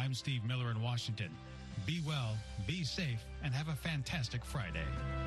I'm Steve Miller in Washington. Be well, be safe, and have a fantastic Friday.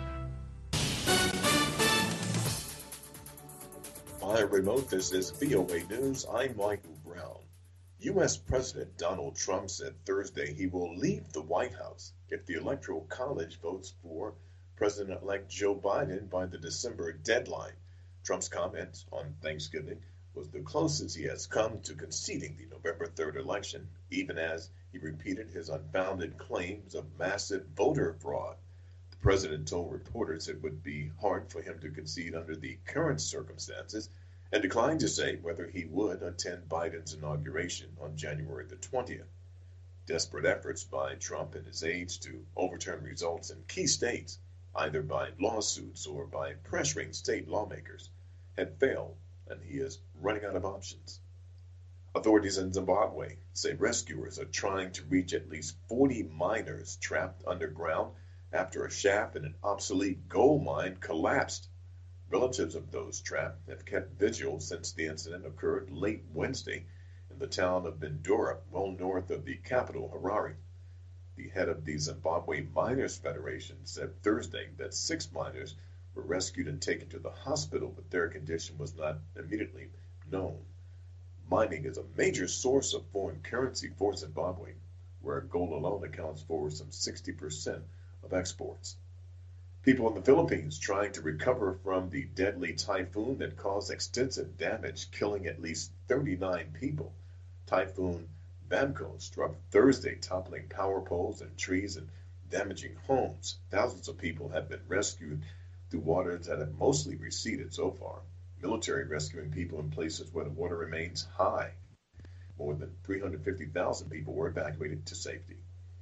By remote, this is VOA News. I'm Michael Brown. U.S. President Donald Trump said Thursday he will leave the White House if the Electoral College votes for President-elect Joe Biden by the December deadline. Trump's comment on Thanksgiving was the closest he has come to conceding the November 3rd election, even as he repeated his unfounded claims of massive voter fraud. The president told reporters it would be hard for him to concede under the current circumstances and declined to say whether he would attend Biden's inauguration on January the 20th. Desperate efforts by Trump and his aides to overturn results in key states, either by lawsuits or by pressuring state lawmakers, had failed, and he is running out of options. Authorities in Zimbabwe say rescuers are trying to reach at least 40 miners trapped underground after a shaft in an obsolete gold mine collapsed. Relatives of those trapped have kept vigil since the incident occurred late Wednesday in the town of Bindura, well north of the capital, Harare. The head of the Zimbabwe Miners Federation said Thursday that 6 miners were rescued and taken to the hospital, but their condition was not immediately known. Mining is a major source of foreign currency for Zimbabwe, where gold alone accounts for some 60% of exports. People in the Philippines trying to recover from the deadly typhoon that caused extensive damage, killing at least 39 people. Typhoon Bamco struck Thursday, toppling power poles and trees and damaging homes. Thousands of people have been rescued through waters that have mostly receded so far. Military rescuing people in places where the water remains high. More than 350,000 people were evacuated to safety.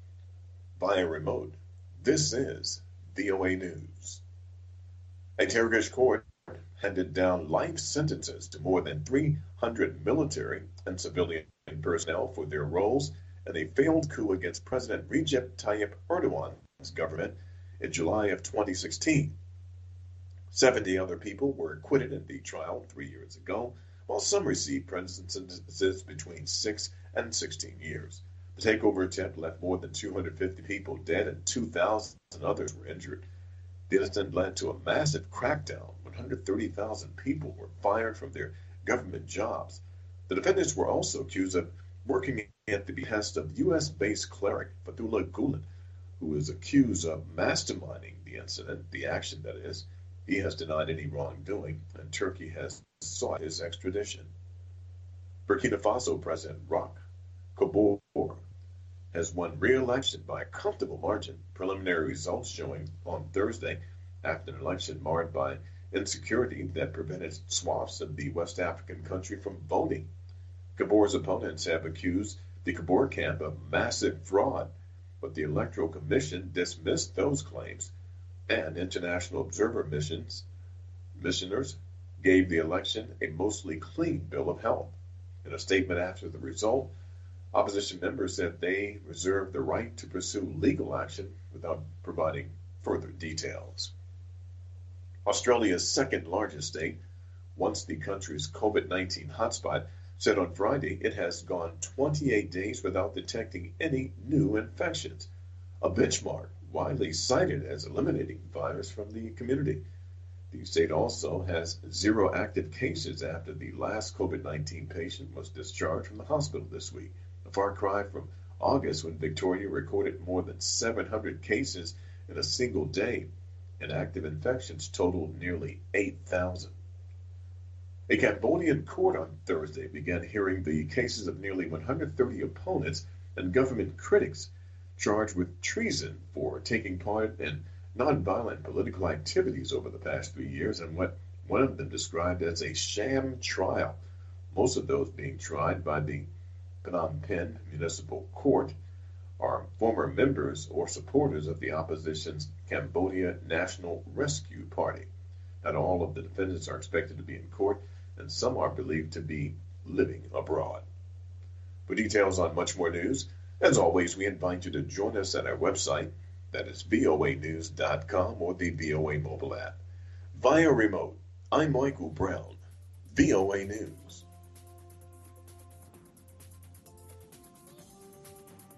Via remote, this is VOA News. A Turkish court handed down life sentences to more than 300 military and civilian personnel for their roles in a failed coup against President Recep Tayyip Erdogan's government in July of 2016. 70 other people were acquitted in the trial 3 years ago, while some received prison sentences between 6 and 16 years. The takeover attempt left more than 250 people dead and 2,000 others were injured. The incident led to a massive crackdown. 130,000 people were fired from their government jobs. The defendants were also accused of working at the behest of U.S.-based cleric Fethullah Gulen, who is accused of masterminding the incident, the action that is. He has denied any wrongdoing, and Turkey has sought his extradition. Burkina Faso President Roch Kabore has won re-election by a comfortable margin, preliminary results showing on Thursday after an election marred by insecurity that prevented swaths of the West African country from voting. Kabore's opponents have accused the Kabore camp of massive fraud, but the Electoral Commission dismissed those claims, and international observer missioners gave the election a mostly clean bill of health. In a statement after the result, opposition members said they reserved the right to pursue legal action without providing further details. Australia's second largest state, once the country's COVID-19 hotspot, said on Friday it has gone 28 days without detecting any new infections, a benchmark widely cited as eliminating the virus from the community. The state also has 0 active cases after the last COVID-19 patient was discharged from the hospital this week, a far cry from August when Victoria recorded more than 700 cases in a single day, and active infections totaled nearly 8,000. A Cambodian court on Thursday began hearing the cases of nearly 130 opponents and government critics charged with treason for taking part in nonviolent political activities over the past 3 years in what one of them described as a sham trial, most of those being tried by the Phnom Penh Municipal Court are former members or supporters of the opposition's Cambodia National Rescue Party. Not all of the defendants are expected to be in court, and some are believed to be living abroad. For details on much more news, as always, we invite you to join us at our website, that is voanews.com, or the VOA mobile app. Via remote, I'm Michael Brown, VOA News.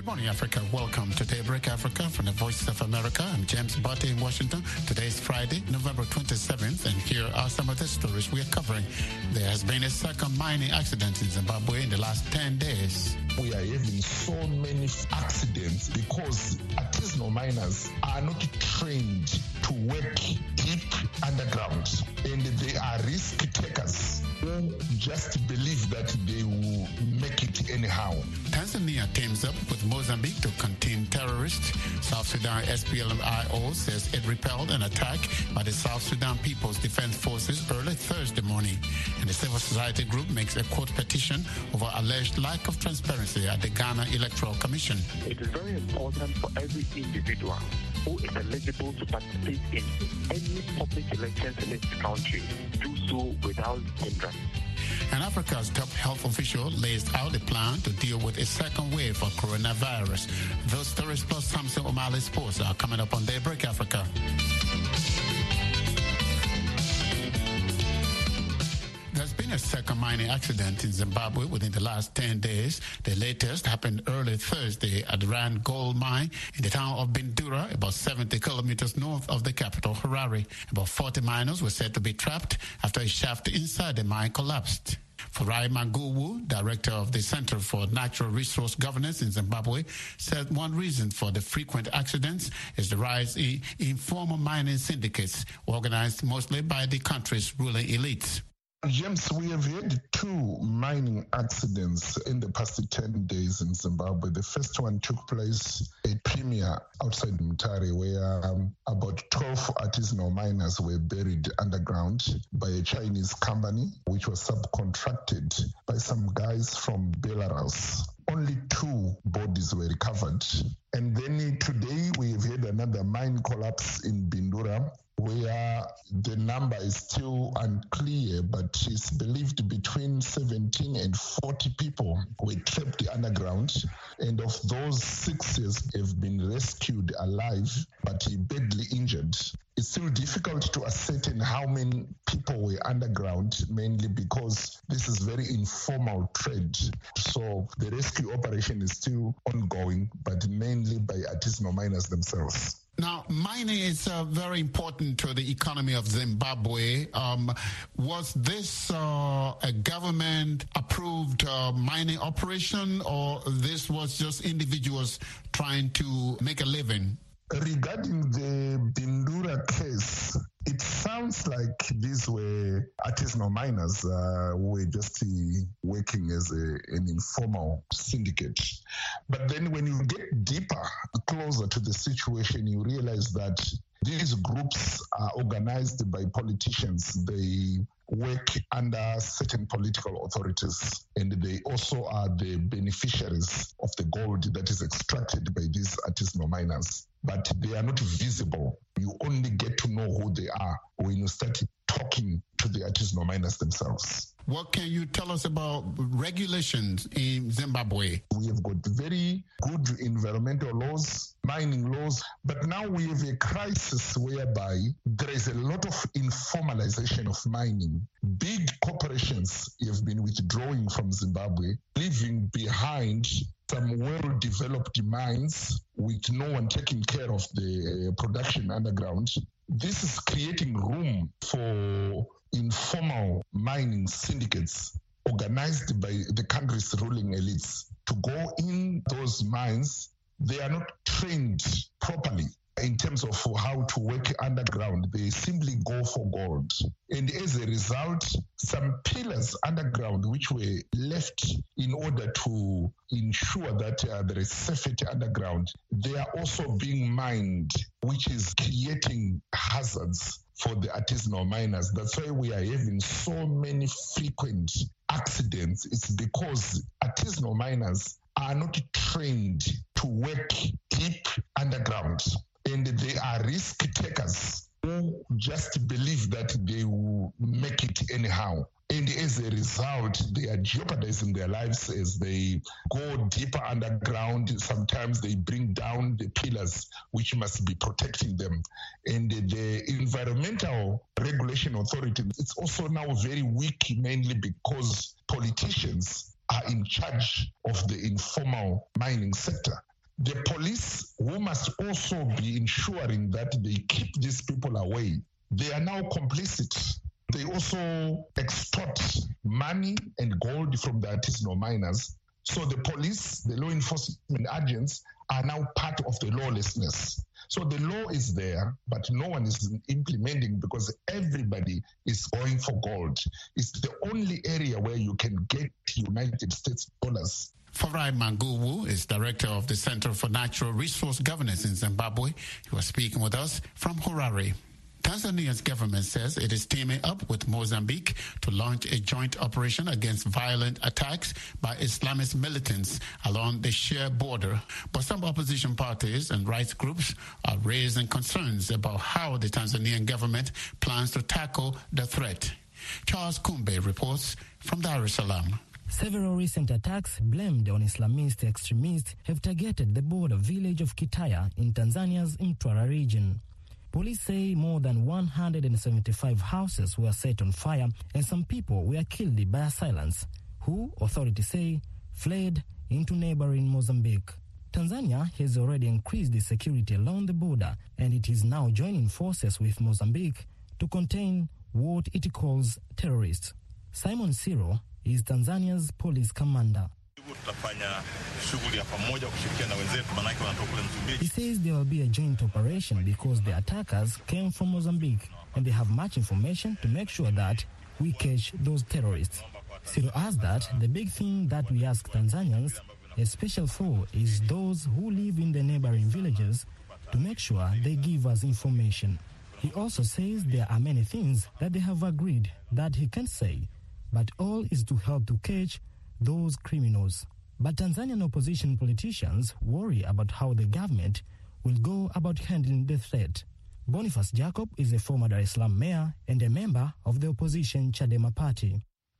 Good morning, Africa. Welcome to Daybreak Africa from the Voice of America. I'm James Barty in Washington. Today is Friday, November 27th, and here are some of the stories we are covering. There has been a second mining accident in Zimbabwe in the last 10 days. We are having so many accidents because artisanal miners are not trained to work deep underground, and they are risk takers who just believe that they will make it anyhow. Tanzania teams up with Mozambique to contain terrorists. South Sudan SPLM-IO says it repelled an attack by the South Sudan People's Defense Forces early Thursday morning. And the civil society group makes a court petition over alleged lack of transparency at the Ghana Electoral Commission. It is very important for every individual who is eligible to participate in any public elections in this country do so without hindrance. And Africa's top health official lays out a plan to deal with a second wave of coronavirus. Those stories plus Samson O'Malley Sports are coming up on Daybreak Africa. There's been a second mining accident in Zimbabwe within the last 10 days. The latest happened early Thursday at the Rand Gold Mine in the town of Bindura, about 70 kilometers north of the capital, Harare. About 40 miners were said to be trapped after a shaft inside the mine collapsed. Farai Maguwu, director of the Center for Natural Resource Governance in Zimbabwe, said one reason for the frequent accidents is the rise in informal mining syndicates organized mostly by the country's ruling elites. James, we have had two mining accidents in the past 10 days in Zimbabwe. The first one took place at Premier outside Mutare, where about 12 artisanal miners were buried underground by a Chinese company, which was subcontracted by some guys from Belarus. Only 2 bodies were recovered. And then today we have had another mine collapse in Bindura, where the number is still unclear, but it's believed between 17 and 40 people were trapped underground. And of those, 6 have been rescued alive, but badly injured. It's still difficult to ascertain how many people were underground, mainly because this is very informal trade. So the rescue operation is still ongoing, but mainly by artisanal miners themselves. Now, mining is very important to the economy of Zimbabwe. Was this a government-approved mining operation, or this was just individuals trying to make a living? Regarding the Bindura case, it sounds like these were artisanal miners who were just working as an informal syndicate. But then when you get deeper, closer to the situation, you realize that these groups are organized by politicians. They work under certain political authorities, and they also are the beneficiaries of the gold that is extracted by these artisanal miners. But they are not visible. You only get to know who they are when you start talking to the artisanal miners themselves. What can you tell us about regulations in Zimbabwe? We have got very good environmental laws, mining laws, but now we have a crisis whereby there is a lot of informalization of mining. Big corporations have been withdrawing from Zimbabwe, leaving behind some well-developed mines with no one taking care of the production underground. This is creating room for informal mining syndicates organized by the country's ruling elites to go in those mines. They are not trained properly in terms of how to work underground. They simply go for gold. And as a result, some pillars underground which were left in order to ensure that there is safety underground, they are also being mined, which is creating hazards for the artisanal miners. That's why we are having so many frequent accidents. It's because artisanal miners are not trained to work deep underground. And they are risk takers who just believe that they will make it anyhow. And as a result, they are jeopardizing their lives as they go deeper underground. Sometimes they bring down the pillars which must be protecting them. And the environmental regulation authority, it's also now very weak, mainly because politicians are in charge of the informal mining sector. The police, who must also be ensuring that they keep these people away, they are now complicit. They also extort money and gold from the artisanal miners. So the police, the law enforcement agents, are now part of the lawlessness. So the law is there, but no one is implementing because everybody is going for gold. It's the only area where you can get United States dollars. Farai Manguwu is director of the Center for Natural Resource Governance in Zimbabwe. He was speaking with us from Harare. Tanzania's government says it is teaming up with Mozambique to launch a joint operation against violent attacks by Islamist militants along the Shire border. But some opposition parties and rights groups are raising concerns about how the Tanzanian government plans to tackle the threat. Charles Kumbe reports from Dar es Salaam. Several recent attacks blamed on Islamist extremists have targeted the border village of Kitaya in Tanzania's Mtwara region. Police say more than 175 houses were set on fire and some people were killed by assailants, who, authorities say, fled into neighboring Mozambique. Tanzania has already increased the security along the border, and it is now joining forces with Mozambique to contain what it calls terrorists. Simon Siro is Tanzania's police commander. He says there will be a joint operation because the attackers came from Mozambique and they have much information to make sure that we catch those terrorists. Ciro adds that the big thing that we ask Tanzanians, especially for, is those who live in the neighboring villages to make sure they give us information. He also says there are many things that they have agreed that he can't say, but all is to help to catch those criminals. But Tanzanian opposition politicians worry about how the government will go about handling the threat. Boniface Jacob is a former Dar es Salaam mayor and a member of the opposition Chadema party.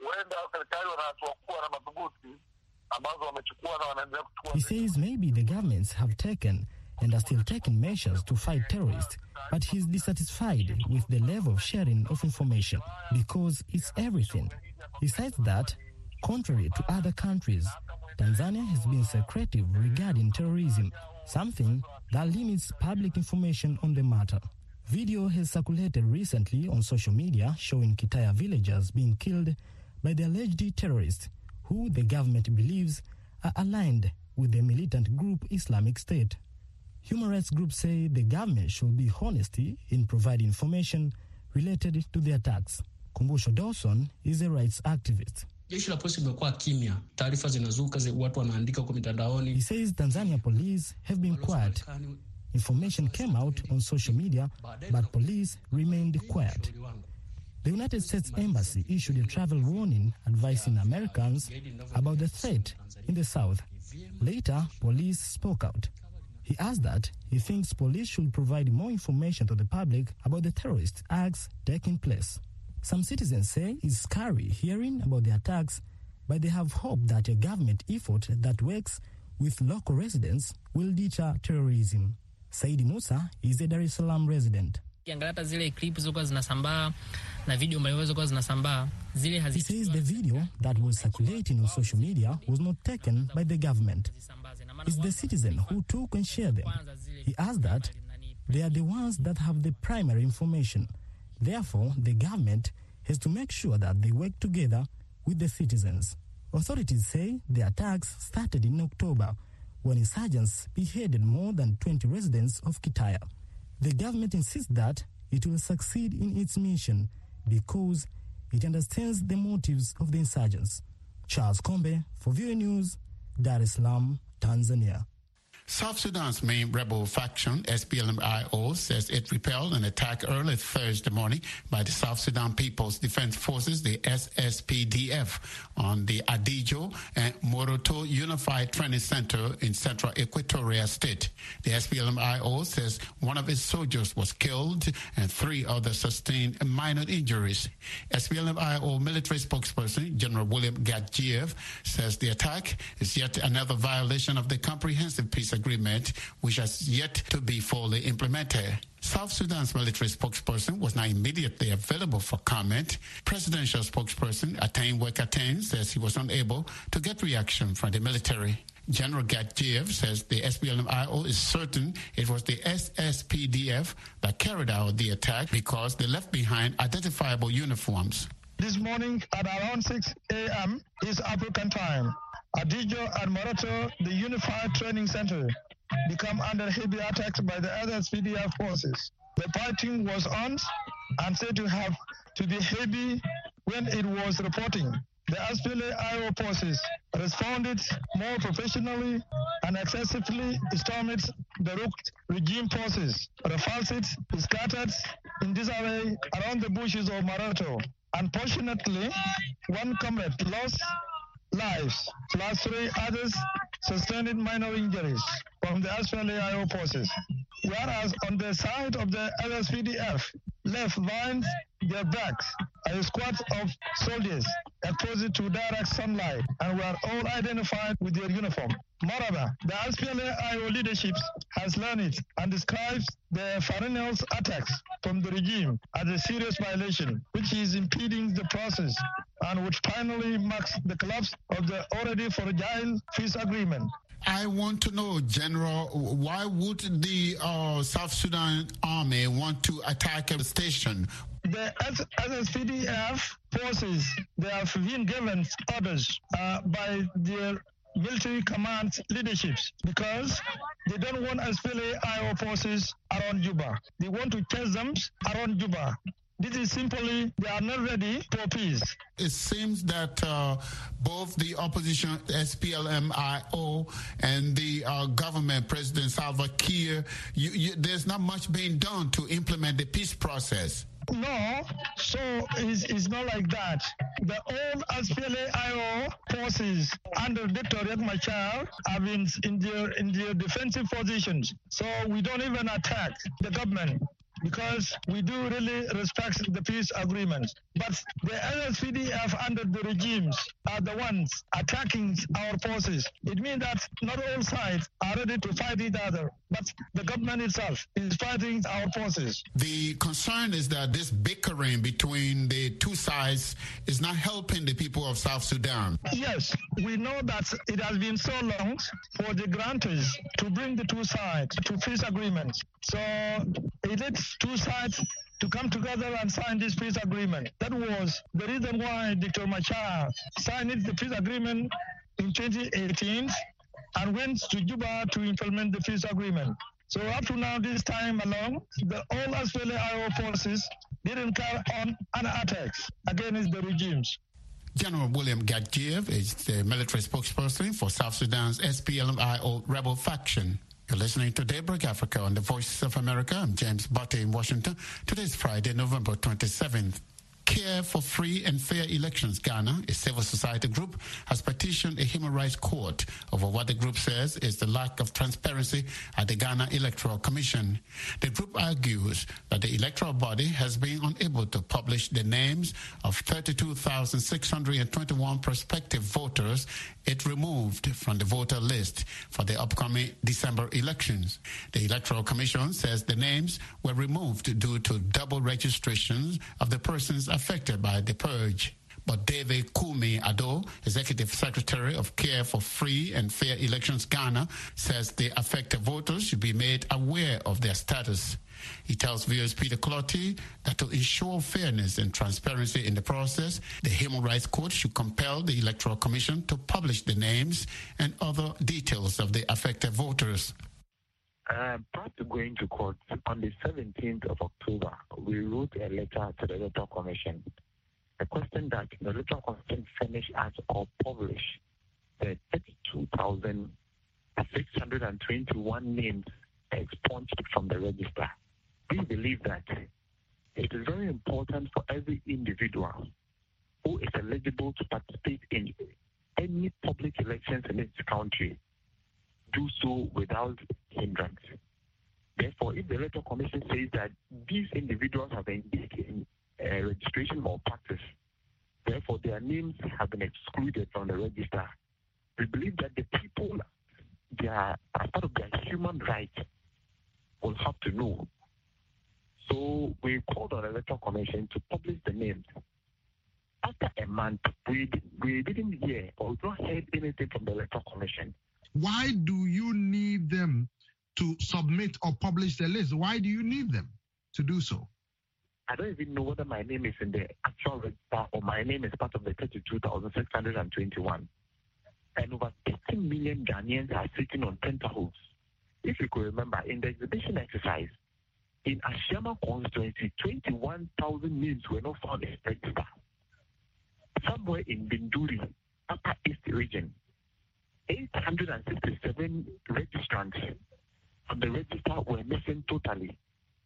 He says maybe the governments have taken and are still taking measures to fight terrorists, but he's dissatisfied with the level of sharing of information because it's everything. He says that, contrary to other countries, Tanzania has been secretive regarding terrorism, something that limits public information on the matter. Video has circulated recently on social media showing Kitaya villagers being killed by the alleged terrorists, who the government believes are aligned with the militant group Islamic State. Human rights groups say the government should be honest in providing information related to the attacks. Kumbusho Dawson is a rights activist. Jeshi la polisi limekuwa kimya. Taarifa zinazuka, watu wanaandika kwa mitandaoni. He says Tanzania police have been quiet. Information came out on social media, but police remained quiet. The United States Embassy issued a travel warning advising Americans about the threat in the south. Later, police spoke out. He asked that he thinks police should provide more information to the public about the terrorist acts taking place. Some citizens say it's scary hearing about the attacks, but they have hope that a government effort that works with local residents will deter terrorism. Saidi Musa is a Dar es Salaam resident. He says the video that was circulating on social media was not taken by the government. It's the citizen who took and shared them. He asked that they are the ones that have the primary information. Therefore, the government has to make sure that they work together with the citizens. Authorities say the attacks started in October when insurgents beheaded more than 20 residents of Kitaya. The government insists that it will succeed in its mission because it understands the motives of the insurgents. Charles Kombe for VOA News, Dar es Salaam, Tanzania. South Sudan's main rebel faction, SPLM-IO, says it repelled an attack early Thursday morning by the South Sudan People's Defense Forces, the SSPDF, on the Adijo and Moroto Unified Training Center in central Equatoria State. The SPLM-IO says one of its soldiers was killed and 3 others sustained minor injuries. SPLM-IO military spokesperson, General William Gadjiev, says the attack is yet another violation of the Comprehensive Peace Agreement, which has yet to be fully implemented. South Sudan's military spokesperson was not immediately available for comment. Presidential spokesperson Attain Wekatain says he was unable to get reaction from the military. General Gatjev says the SPLM-IO is certain it was the SSPDF that carried out the attack because they left behind identifiable uniforms. This morning at around 6 a.m. East African time, at Dijo and Morato, the Unified Training Center became under heavy attacks by the SSPDF forces. The fighting was on and said to be heavy when it was reporting. The SPLA-IO forces responded more professionally and excessively stormed the Rook regime forces, repulsed it, scattered in disarray around the bushes of Morato. Unfortunately, one comrade lost lives, plus 3 others sustained minor injuries from the SPLA-IO forces. Whereas on the side of the SSPDF, left behind their backs a squad of soldiers exposed to direct sunlight and were all identified with their uniform. Moreover, the SPLA-IO leadership has learned it and describes the perennial attacks from the regime as a serious violation, which is impeding the process and which finally marks the collapse of the already fragile peace agreement. I want to know, General, why would the South Sudan army want to attack a station? The SSPDF forces, they have been given orders by their military command leaderships because they don't want SPLA-IO forces around Juba. They want to chase them around Juba. This is simply, they are not ready for peace. It seems that both the opposition, SPLM-IO, and the government, President Salva Kiir, there's not much being done to implement the peace process. No, so it's not like that. The old SPLA-IO forces under Dr. Riek Machar have been in their defensive positions. So we don't even attack the government, because we do really respect the peace agreements. But the SSPDF under the regimes are the ones attacking our forces. It means that not all sides are ready to fight each other, but the government itself is fighting our forces. The concern is that this bickering between the two sides is not helping the people of South Sudan. Yes, we know that it has been so long for the grantors to bring the two sides to peace agreements. So it needs two sides to come together and sign this peace agreement. That was the reason why Dr. Machar signed the peace agreement in 2018 and went to Juba to implement the peace agreement. So up to now, this time along, all SPLA-IO forces didn't carry on any attacks against the regimes. General William Gatjev is the military spokesperson for South Sudan's SPLM-IO rebel faction. You're listening to Daybreak Africa on the Voices of America. I'm James Butte in Washington. Today is Friday, November 27th. Care for Free and Fair Elections Ghana, a civil society group, has petitioned a human rights court over what the group says is the lack of transparency at the Ghana Electoral Commission. The group argues that the electoral body has been unable to publish the names of 32,621 prospective voters it removed from the voter list for the upcoming December elections. The Electoral Commission says the names were removed due to double registrations of the persons affected by the purge. But David Kumi Ado, Executive Secretary of Care for Free and Fair Elections Ghana, says the affected voters should be made aware of their status. He tells viewers Peter Clotty that to ensure fairness and transparency in the process, the Human Rights Court should compel the Electoral Commission to publish the names and other details of the affected voters. Prior to going to court, on the 17th of October, we wrote a letter to the Electoral Commission. The question that the Electoral Commission furnish us or publish the 32,621 names expunged from the register. We believe that it is very important for every individual who is eligible to participate in any public elections in this country do so without hindrance. Therefore, if the Electoral Commission says that these individuals have engaged in registration malpractice, therefore their names have been excluded from the register, we believe that the people, as part of their human right, will have to know. So we called on the Electoral Commission to publish the names. After a month, we didn't hear or not heard anything from the Electoral Commission. Why do you need them to submit or publish the list? Why do you need them to do so? I don't even know whether my name is in the actual register or my name is part of the 32,621. And over 13 million Ghanaians are sitting on tenterhooks. If you could remember, in the exhibition exercise, in Ashama constituency, 21,000 names were not found in the register. Somewhere in Binduri, Upper East region, 867 registrants on the register were missing totally.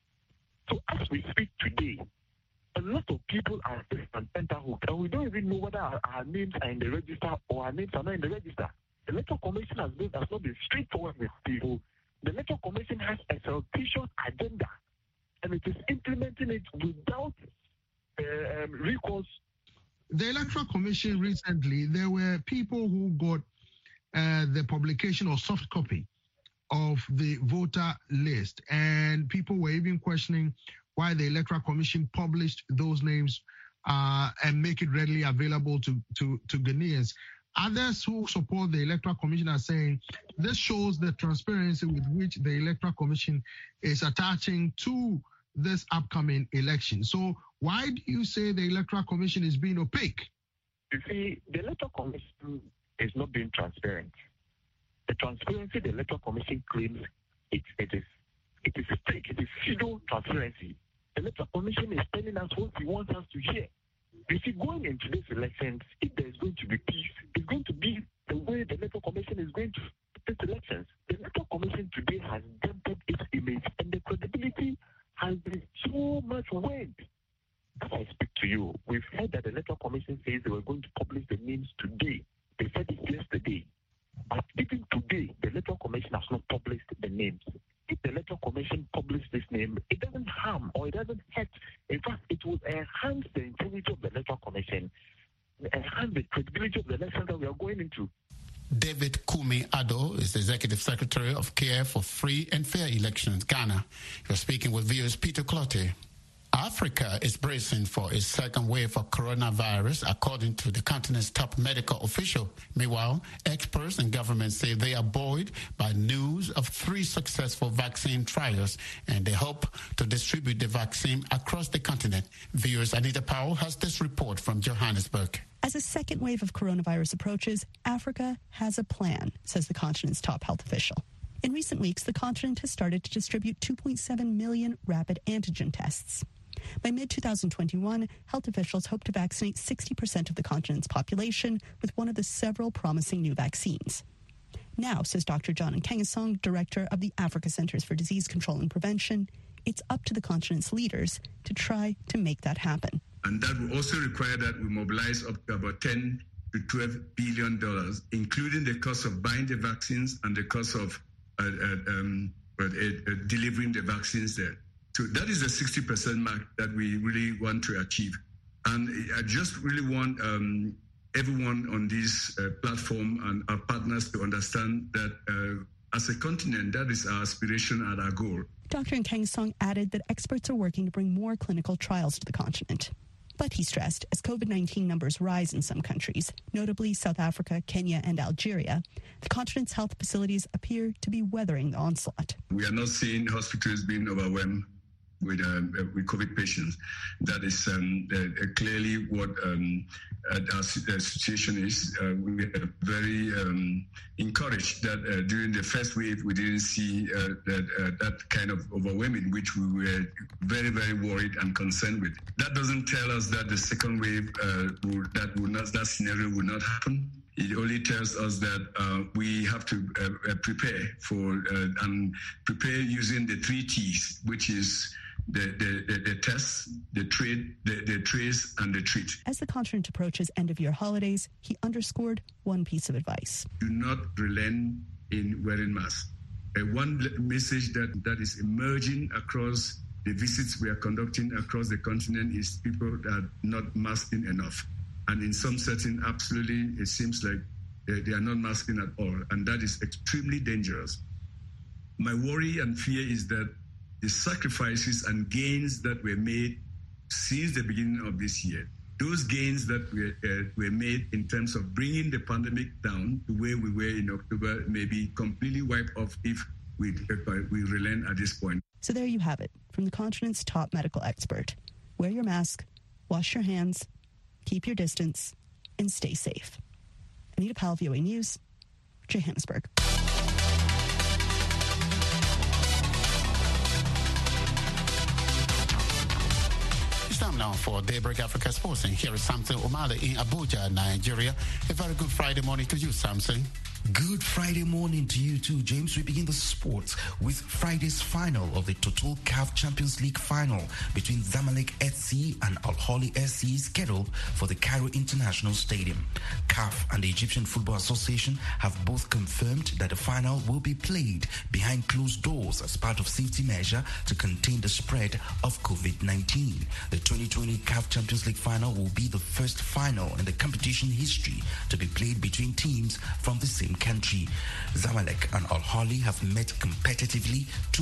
So as we speak today, a lot of people are still on tenterhook, and we don't even know whether our names are in the register or our names are not in the register. The Electoral Commission has not been straightforward with people. The Electoral Commission has a surreptitious agenda, and it is implementing it without recourse. The Electoral Commission recently, there were people who got the publication or soft copy of the voter list, and people were even questioning why the Electoral Commission published those names and make it readily available to Ghanaians. Others who support the Electoral Commission are saying this shows the transparency with which the Electoral Commission is attaching to this upcoming election. So why do you say the Electoral Commission is being opaque? You see, the Electoral Commission is not being transparent. The transparency the Electoral Commission claims it is fake. It is pseudo transparency. The Electoral Commission is telling us what he wants us to hear. You see, going into these elections, if there is going to be peace, it's going to be the way the Electoral Commission is going to these elections. The Electoral Commission today has dented its image, and the credibility has been so much weighed. As I speak to you, we've heard that the Electoral Commission says they were going to publish the names today. They said it yesterday. But even today, the Electoral Commission has not published the names. If the Electoral Commission published this name, it doesn't harm or it doesn't hurt. In fact, it will enhance the integrity of the Electoral Commission, enhance the credibility of the elections that we are going into. David Kumi Addo is the Executive Secretary of Care for Free and Fair Elections, Ghana. You're speaking with viewers Peter Clottey. Africa is bracing for its second wave of coronavirus, according to the continent's top medical official. Meanwhile, experts and governments say they are buoyed by news of 3 successful vaccine trials, and they hope to distribute the vaccine across the continent. Viewers Anita Powell has this report from Johannesburg. As a second wave of coronavirus approaches, Africa has a plan, says the continent's top health official. In recent weeks, the continent has started to distribute 2.7 million rapid antigen tests. By mid-2021, health officials hope to vaccinate 60% of the continent's population with one of the several promising new vaccines. Now, says Dr. John Nkengasong, director of the Africa Centers for Disease Control and Prevention, it's up to the continent's leaders to try to make that happen. And that will also require that we mobilize up to about $10 to $12 billion, including the cost of buying the vaccines and the cost of delivering the vaccines there. So that is the 60% mark that we really want to achieve. And I just really want everyone on this platform and our partners to understand that as a continent, that is our aspiration and our goal. Dr. Nkengasong added that experts are working to bring more clinical trials to the continent. But he stressed, as COVID-19 numbers rise in some countries, notably South Africa, Kenya, and Algeria, the continent's health facilities appear to be weathering the onslaught. We are not seeing hospitals being overwhelmed with COVID patients. That is clearly what our situation is. We are very encouraged that during the first wave, we didn't see that kind of overwhelming, which we were very, very worried and concerned with. That doesn't tell us that the second wave, that scenario will not happen. It only tells us that we have to prepare for and prepare using the 3 T's, which is the test, the trace, and the treat. As the continent approaches end-of-year holidays, he underscored one piece of advice. Do not relent in wearing masks. One message that is emerging across the visits we are conducting across the continent is people that are not masking enough. And in some settings, absolutely, it seems like they are not masking at all. And that is extremely dangerous. My worry and fear is that the sacrifices and gains that were made since the beginning of this year those gains that were made in terms of bringing the pandemic down to where we were in October may be completely wiped off if we relent at this point. So there you have it, from the continent's top medical expert. Wear your mask, wash your hands, keep your distance, and stay safe. Anita Powell, VOA News, Johannesburg. It's time now for Daybreak Africa Sports, and here is Samson Omale in Abuja, Nigeria. A very good Friday morning to you, Samson. Good Friday morning to you too, James. We begin the sports with Friday's final of the Total CAF Champions League final between Zamalek SC and Al Ahly SC scheduled for the Cairo International Stadium. CAF and the Egyptian Football Association have both confirmed that the final will be played behind closed doors as part of safety measure to contain the spread of COVID-19. The 2020 CAF Champions League final will be the first final in the competition history to be played between teams from the same country. Zamalek and Al Ahly have met competitively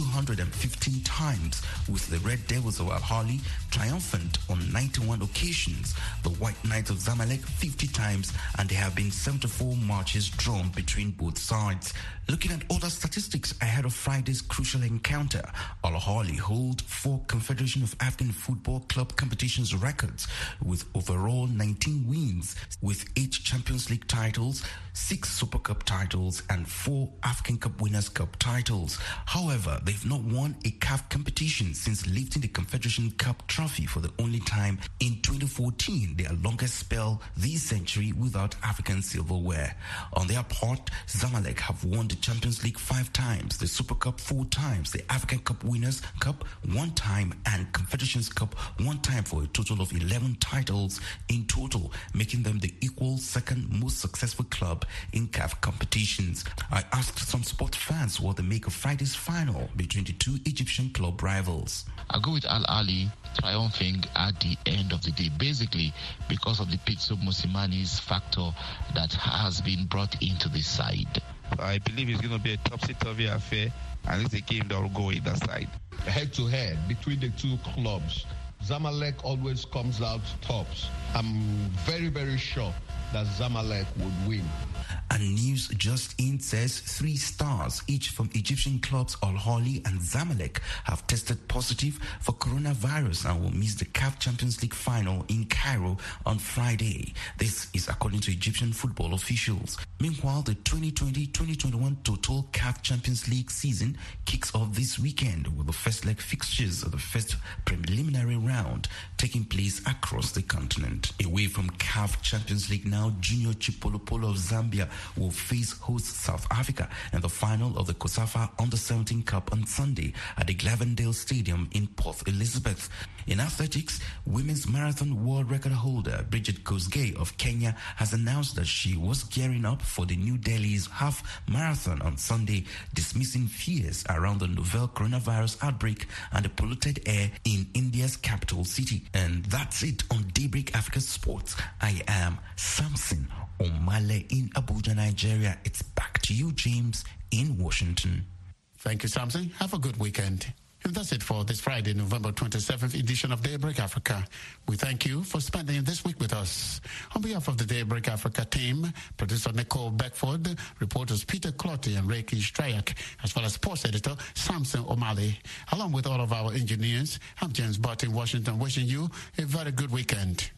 215 times, with the Red Devils of Al Ahly triumphant on 91 occasions, the White Knights of Zamalek 50 times, and there have been 74 matches drawn between both sides. Looking at other statistics ahead of Friday's crucial encounter, Al Ahly hold 4 Confederation of African Football Club competitions records with overall 19 wins, with 8 Champions League titles, 6 Super Cup titles, and 4 African Cup Winners' Cup titles. However, they've not won a CAF competition since lifting the Confederation Cup trophy for the only time in 2014, their longest spell this century without African silverware. On their part, Zamalek have won the Champions League 5 times, the Super Cup 4 times, the African Cup Winners' Cup 1 time, and Confederations Cup 1 time, for a total of 11 titles in total, making them the equal second most successful club in CAF competitions. I asked some sport fans what they make of Friday's final between the two Egyptian club rivals. I go with Al Ahly triumphing at the end of the day, basically because of the Pitso Mosimani's factor that has been brought into the side. I believe it's going to be a topsy-turvy affair, and it's a game that will go either side. Head-to-head between the two clubs, Zamalek always comes out tops. I'm very, very sure that Zamalek would win. And news just in says 3 stars, each from Egyptian clubs Al Ahly and Zamalek, have tested positive for coronavirus and will miss the CAF Champions League final in Cairo on Friday. This is according to Egyptian football officials. Meanwhile, the 2020-2021 Total CAF Champions League season kicks off this weekend with the first leg fixtures of the first preliminary round taking place across the continent. Away from CAF Champions League now, Junior Chipolopolo of Zambia will face host South Africa in the final of the COSAFA Under-17 Cup on Sunday at the Glavendale Stadium in Port Elizabeth. In athletics, women's marathon world record holder Bridget Kosgei of Kenya has announced that she was gearing up for the New Delhi's half marathon on Sunday, dismissing fears around the novel coronavirus outbreak and the polluted air in India's capital city. And that's it on Daybreak Africa Sports. I am Samson Omale in Abuja, Nigeria. It's back to you, James, in Washington. Thank you, Samson. Have a good weekend. And that's it for this Friday, November 27th edition of Daybreak Africa. We thank you for spending this week with us. On behalf of the Daybreak Africa team, producer Nicole Beckford, reporters Peter Clotty and Reiki Strayak, as well as sports editor Samson Omale, along with all of our engineers, I'm James Butt in Washington, wishing you a very good weekend.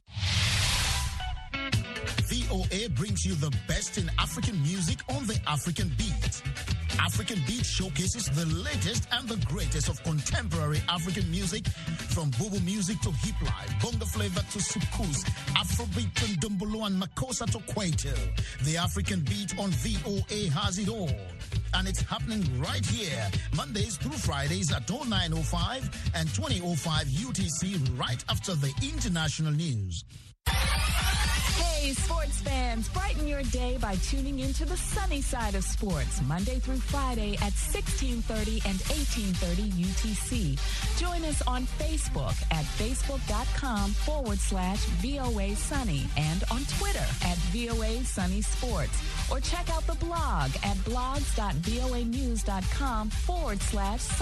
VOA brings you the best in African music on the African Beat. African Beat showcases the latest and the greatest of contemporary African music, from Bobo music to hip life, bongo flavor to soukous, Afrobeat and Dumbolo and Makossa to Kwaito. The African Beat on VOA has it all. And it's happening right here, Mondays through Fridays at 09:05 and 20:05 UTC, right after the international news. Hey, sports fans, brighten your day by tuning into the sunny side of sports, Monday through Friday at 16:30 and 18:30 UTC. Join us on Facebook at facebook.com/VOA Sunny and on Twitter at VOA Sunny Sports. Or check out the blog at blogs.voanews.com/.